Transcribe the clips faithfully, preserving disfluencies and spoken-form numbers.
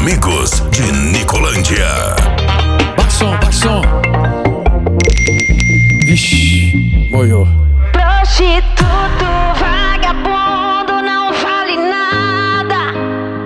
amigos de Nicolândia. Baixa som, baixa som. Vixe, molhou. Prostituto, vagabundo, não vale nada.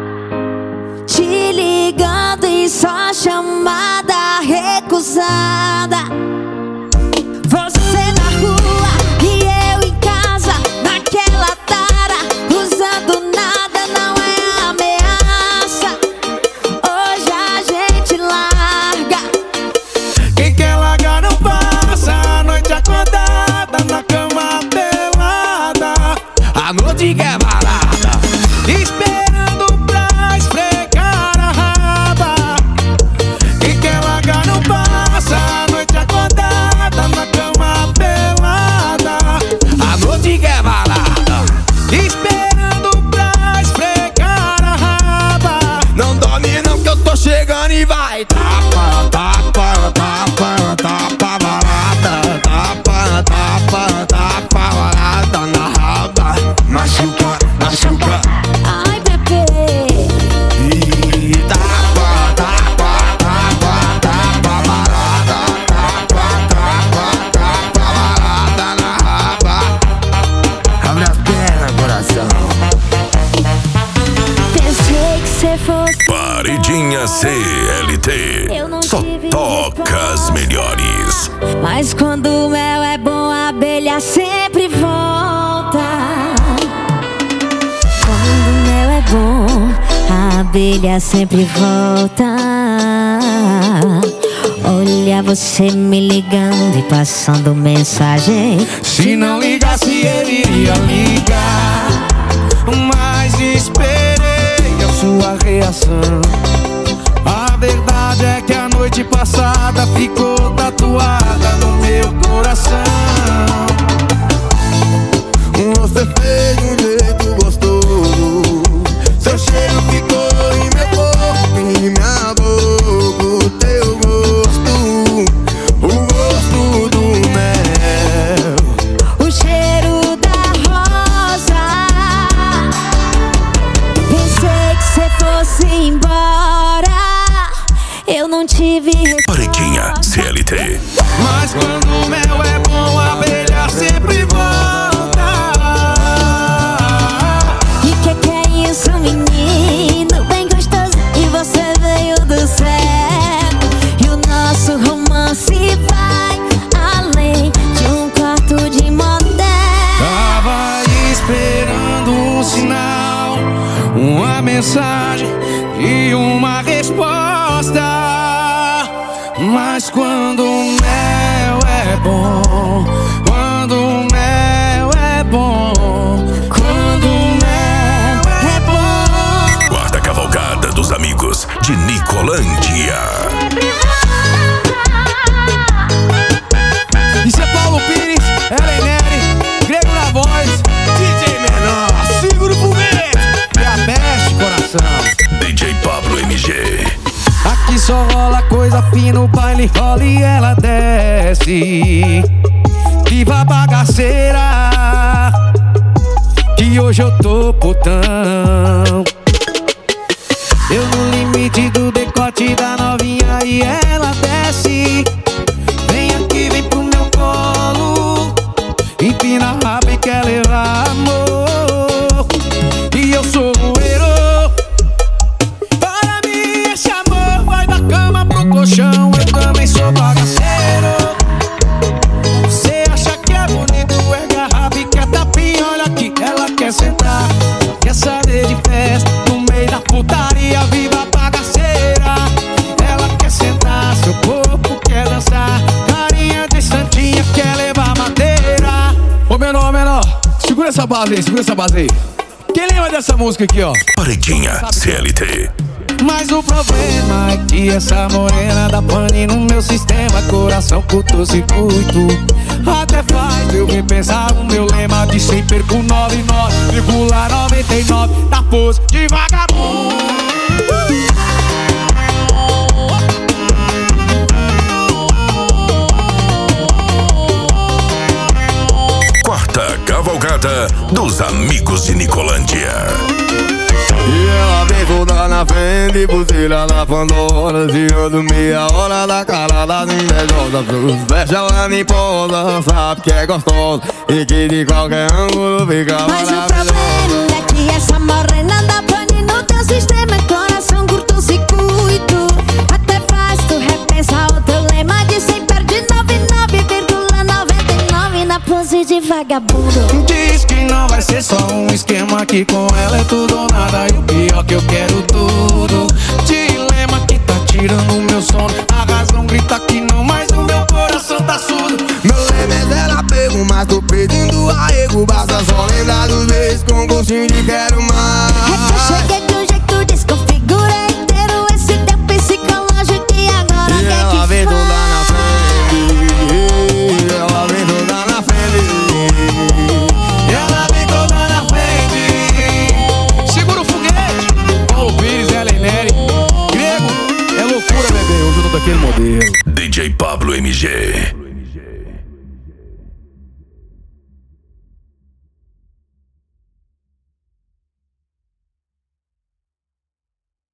Te ligando e só chamada recusada. Você na rua e eu em casa, naquela tara, usando nada, não é ameaça. Hoje a gente larga. Quem quer largar não passa a noite acordada na cama pelada. A noite que é balada, esperando pra esfregar a raba. Quem quer largar não passa a noite acordada na cama pelada. A noite que é balada, esperando pra esfregar a raba. Não dorme não que eu tô chegando e vai. Tapa, tapa, tapa, tapa, balada. Tapa, tapa, tapa, balada na raba. Machuca, machuca. Ai, bebê. E tapa, tapa, tapa, tapa, balada. Tapa, tapa, tapa, balada na raba. Abre as pernas, coração. Pensei que cê fosse Paredinha C L T. Só toca as melhores. mas quando o mel é bom, a abelha sempre volta. Quando o mel é bom, a abelha sempre volta. Olha você me ligando e passando mensagem. Se não ligasse ele iria ligar, mas esperei a sua reação. A verdade é que a noite passada ficou tatuada no meu coração. Você fez um jeito gostoso, seu cheiro ficou em meu corpo, em minha boca. O teu gosto, o gosto do mel, O cheiro da rosa. Pensei que cê fosse embora, eu não tive Paredinha C L T. mas quando o mel é bom, a abelha sempre volta. E que que é isso, menino? Bem gostoso. E você veio do céu. E o nosso romance vai além de um quarto de motel. Tava esperando um sinal, uma mensagem e uma resposta. Mas quando o mel é bom, quando o mel é bom, quando o mel é bom. Quarta cavalgada dos amigos de Nicolândia. Isso é Paulo Pires, Ellen Neri, Grego na voz, D J Menor, seguro pro vento e a mexe coração. D J Pablo M G. Aqui só rola coisa fina, o baile rola e ela desce. Viva bagaceira, que hoje eu tô putão. Eu no limite do decote da novinha e ela desce. Vem aqui, vem pro meu colo, empina a raba e quer levar amor. E eu sou roeiro, para mim esse amor vai da cama pro colchão. Eu também sou bagaceiro. Você acha que é bonito, ergue a raba e quer tapinha. Olha aqui, ela quer sentar, quer saber de festa no meio da putaria. Viva a bagaceira, ela quer sentar, seu corpo quer dançar, carinha de santinha quer levar madeira. Ô menor, menor, segura essa base aí, segura essa base aí. Quem lembra dessa música aqui, ó? Paredinha C L T. Mas o problema é que essa morena dá pane no meu sistema, coração curto-circuito. Até faz eu repensar o meu lema de cem perco nove nove vírgula noventa e nove da pose de vagabundo. Quarta cavalgada trata dos amigos de Nicolândia. E ela vem toda na frente, pulseira na Pandora, girando meia hora da cara das invejosas. Os pés ela me posa, sabe que é gostosa e que de qualquer ângulo fica Mas maravilhosa. o problema é que essa morena da pane no teu sistema é coração curto-circuito. Até faz tu repensar o teu lema de cem perde noventa e nove vírgula noventa e nove na pose de vagabundo. Diz que não vai ser só um esquema, que com ela é tudo ou nada. E o pior que eu quero tudo. Dilema que tá tirando o meu sono. A razão grita que não, mas o meu coração tá surdo. Meu lema é zero apego, mas tô pedindo arrego. Basta só lembrar dos beijos com gostinho de quero mais. É que eu cheguei de um jeito, desconfigurei inteiro esse teu psicológico e agora E quer ela que vem faz? toda na frente, ela vem toda na frente. Ela vem toda na frente. Segura o foguete. Paulo Pires, Ellen Nery. Grego, é loucura, bebê. Hoje eu tô daquele modelo. D J Pablo M G.